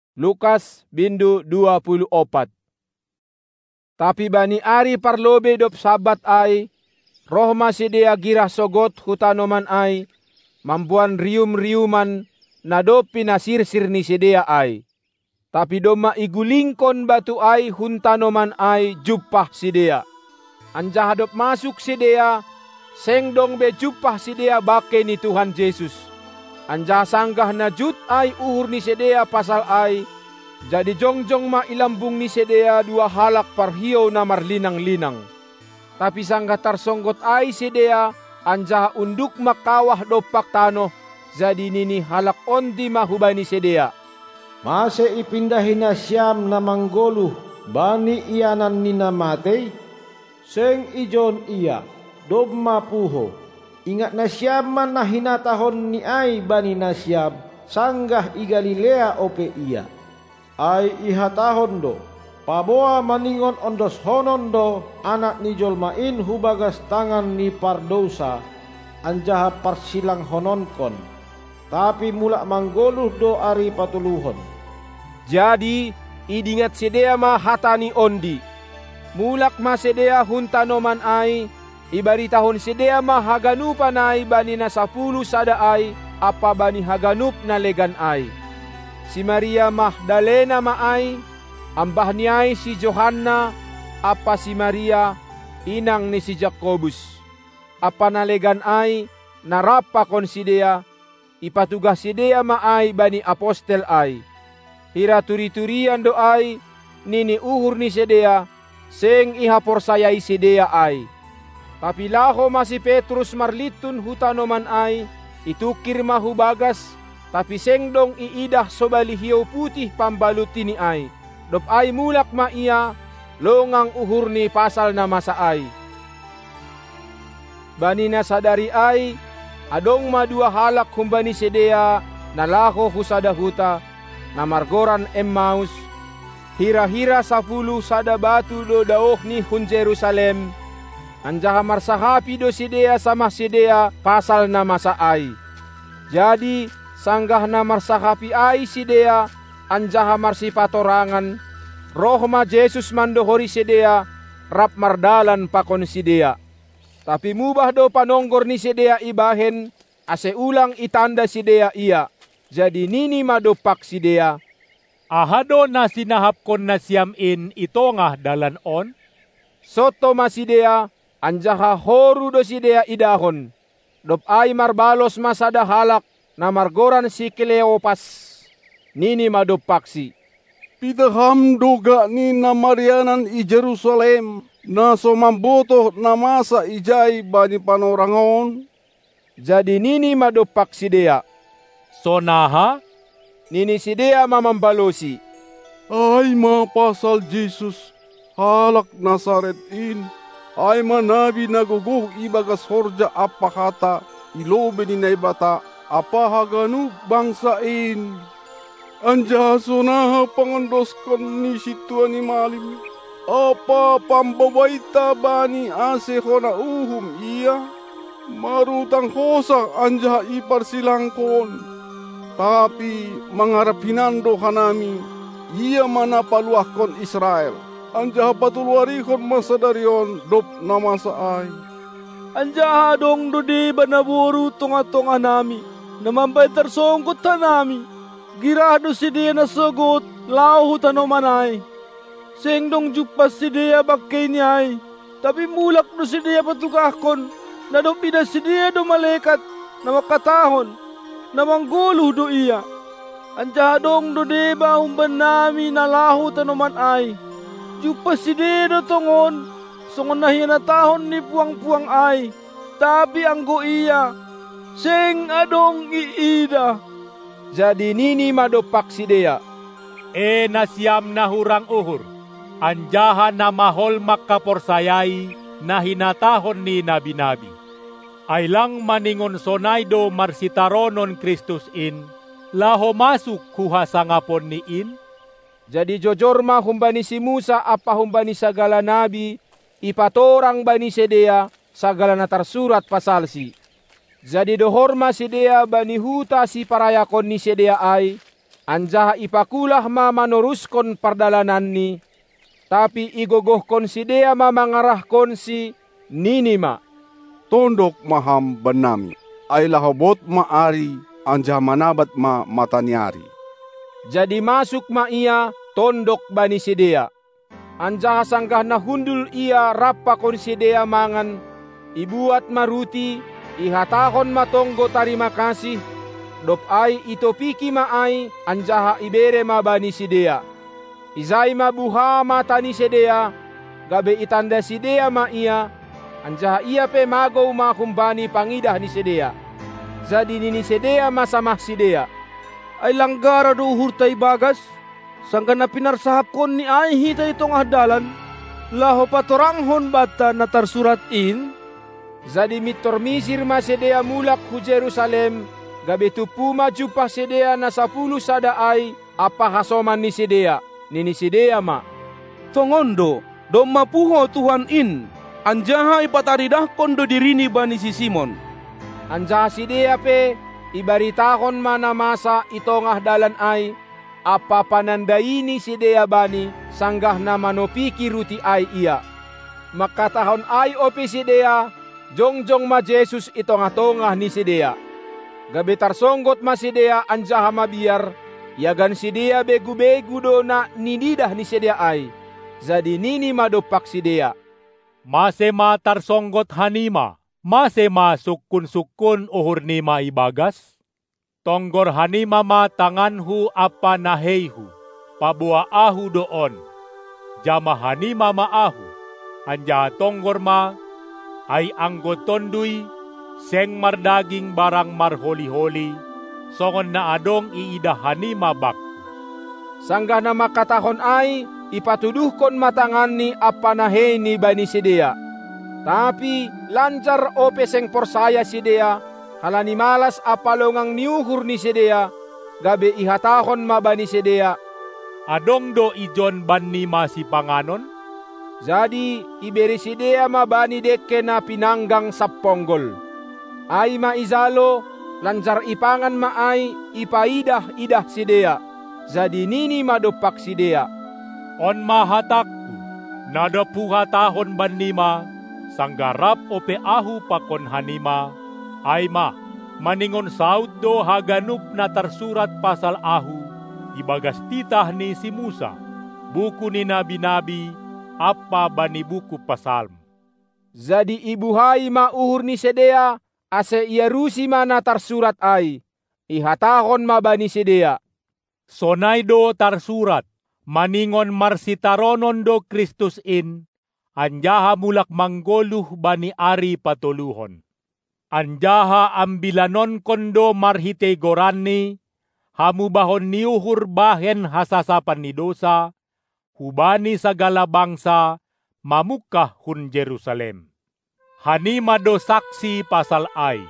Lukas bindu 24. Tapi bani ari parlobe dop sabat ay, roh masidea girah sogot hutanoman ay, mambuan rium-riuman na dop pinasirsir ni sidea ay. Tapi doma igulingkon batu ay huntanoman ay jupah sidea. Anjaha dop masuk sidea, seng dong be jupah sidea bake ni Tuhan Yesus. Anjaha sanggah na jut ay uhur ni sidea pasal ay, jadi jongjong ma ilambung ni sidea dua halak parhiyo na marlinang-linang. Tapi sanggah tarsonggot ay sidea, anjaha unduk makawah dopak tano, jadi nini halak ondi mahubani sidea. Mase ipindahin na siyam na manggoluh bani iyanan ni namatay, seng ijon iya, dob mapuho. Ingat na siyam man na hinatahon ni ay bani na siyam, sanggah i Galilea ope iya. Ay ihatahon do, paboa maningon ondos honon do, anak ni jolmain hubagas tangan ni pardosa, anjaha parsilang hononkon. Tapi mulak manggoluh do ari patuluhon. Jadi idingat sedea ma hatani ondi. Mulak ma sedea huntanoman ay, ibaritahon sedea ma haganupan ay bani na 10 sada ay, apa bani haganup na legan ay. Si Maria Magdalena ma ay, ambah ni ay si Johanna, apa si Maria, inang ni si Jakobus. Apa na legan ay, narapa kon sidea, ipatugah sidea ma ay bani apostel ay. Hira turi-turian do ay, nini uhur ni sidea, seng ihapor sayai sidea ay. Tapi laho masih Petrus marlitun hutanoman ay, itukir mahubagas, tapi seng dong iidah sobali hiyo putih pambalut ni ay. Dop ay mulak ma iya, longang uhur ni pasal na masa ay. Bani na sadari ay, adong madua halak humbani sidea, nalaho husada huta, na margoran Emmaus, hira-hira 10 sada batu do daoh ni hun Jerusalem, anjaha marsahapi do sidea sama sidea pasal na masa ay. Jadi sanggah na marsahapi ay sidea, anjaha marsipatorangan, roh ma Jesus mandohori sidea, rap mardalan pakon sidea. Tapi mubah do panonggor ni sidea ibahen, ase ulang itanda sidea iya. Jadi nini madopak sidea. Ahado na sinahapkon na siyamin ito nga dalan on? Soto masidea, anjaha horu do sidea idahon. Dop ay marbalos masada halak na margoran si Kleopas. Nini madopaksi. Pitaham doga ni na Marianan i Jerusalem, na somamboto na masa ijay bani panorangon. Jadi nini madopak sidea. Sonaha? Nini sidea mamambalosi. Ay mapasal Jesus, halak Nazaretin, ay manabi naguguh ibagas horja apa kata, ilobe ni naibata, apa haganu bangsain. Anja sonaha pangandoskon ni situan ni malim, apa pambabaita bani ase hona uhum iya, marutang hosa anja iparsilangkon. Tapi mangharap hinando kanami, iya manapaluahkon Israel. Anjaha patuluarikon masadarion dop namasa ay. Anjaha dong dodi banaburu tunga-tunga nami, namambay tarsongkot tanami. Girado si dia nasagot, lau tanoman ay. Seng dong jupas si dia bakay ni ay. Tapi mulak do si dia patugahkon, na dong pida si dia do malekat, na makatahon. Namangguluh do iya. Anjaha dong do deba humban nami nalahu tanoman ay. Jupas si dedo tongon, songon nahinatahon ni puang-puang ay. Tapi anggo iya, seng adong iida. Jadi nini madopak sidea. Nasyam na hurang uhur, anjaha na mahol makaporsayai, nahinatahon ni nabi-nabi. Ailang maningon sonaydo marsitaronon Kristus in, laho masuk kuha sangapon ni in. Jadi jojorma humbani si Musa apa humbani sagala nabi, ipatorang bani sedea sagala na tarsurat pasal si. Jadi dohorma sedea bani huta si parayakon ni sedea ay, Anjaha ipakulah ma manuruskon perdalananni, tapi igogohkon sidea ma mangarahkon si Ninima. Tondok maham benami, ay lahobot maari anja manabat ma mataniari. Jadi masuk ma ia tondok bani sidea. Anjaha sanggah nahundul ia rappa kon sidea mangan, ibuat maruti, ihatahon matonggo tarima kasih, dop ai itopiki ma ai anjaha ibere ma bani sidea. Izai ma buha matani sidea, gabe itanda sidea ma ia, anjaha ia pe magou ma kumbani pangidah ni sidea. Jadi nini sidea masamah sidea. Ay langgara do hurtay bagas, sangka na pinarsahapkon ni ay hitay itong ahdalan, laho patoranghon bata na tarsurat in. Jadi mitormisir ma sidea mulak hu Jerusalem, gabe tupuma jupah sidea na 10 sada ay apa hasoman ni sidea, nini sidea ma. Tongondo, do mapuho Tuhan in, anjaha ipataridah kondo dirini bani si Simon. Anjaha sidea pe, ibaritahon mana masa itongah dalan ay, apa panandaini sidea bani, sanggah na manopiki ruti ay iya. Makatahon ay opi sidea, jongjong ma Jesus itongah-tongah ni sidea. Gabe tarsonggot ma sidea anjaha mabiar, yagan sidea begu-begu do na ninidah ni sidea ay. Jadi nini madopak sidea. Masema tarsonggot hanima, masema sukun-sukun uhur nima ibagas. Tonggor hanima ma tanganhu apa naheihu, pabua ahu doon. Jama hanima maahu, anja tonggor ma, ay anggotondui, seng mardaging barang marholi-holi, songon na adong iida hanima bakku. Sanggah na makatahon ay, ipatuduhkon matangan ni apa nahei ni bani sidea. Tapi lancar ope seng porsaya sidea, halani malas apalongang niuhur ni sidea, gabe ihatahon ma bani sidea. Adong do ijon banni masi panganon? Jadi iberi sidea ma bani dekke na pinanggang saponggol. Ay maizalo, lancar ipangan ma ay ipaidah-idah sidea. Jadi nini madopak sidea. On mahatakku, nada puhatahon banima, sanggarap ope ahu pakon hanima, ay ma, maningon saud do haganup na tarsurat pasal ahu, ibagas titah ni si Musa, buku ni nabi-nabi, apa bani buku pasalm. Jadi ibuhay mauhur ni sidea, ase iarusi mana tarsurat ay, ihatahon ma bani sidea. Sonay do tarsurat, maningon marsitaronon do Kristus in, anjaha mulak manggoluh bani ari patuluhon. Anjaha ambilanon kondo marhite goranni, hamubahon niuhur bahen hasasapan ni dosa, hubani sagala bangsa, mamukah hun Jerusalem. Hanima do saksi pasal ay,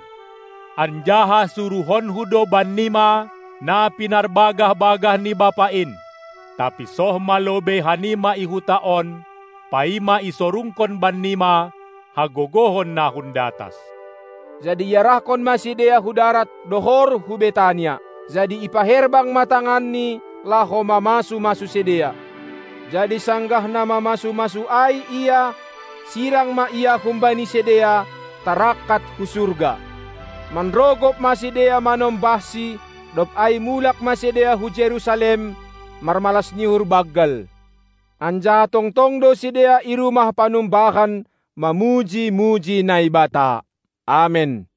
anjaha suruhon hudo banima na pinarbagah-bagah ni bapain, tapi soh malobe hanima ihutaon, paima isorungkon banima, hagogohon na hundatas. Jadi yarahkon masidea hudarat dohor hu Betania. Jadi ipaherbang matangan ni laho mamasu-masu sidea. Jadi sanggah na mamasu-masu ay iya, sirang ma iya kumbani sidea, tarakat hu surga. Manrogop masidea manombahsi, dop ay mulak masidea hu Jerusalem, marmalas nihur baggal. Anja tongtong do sidea irumah panumbahan, mamuji-muji naibata. Amen.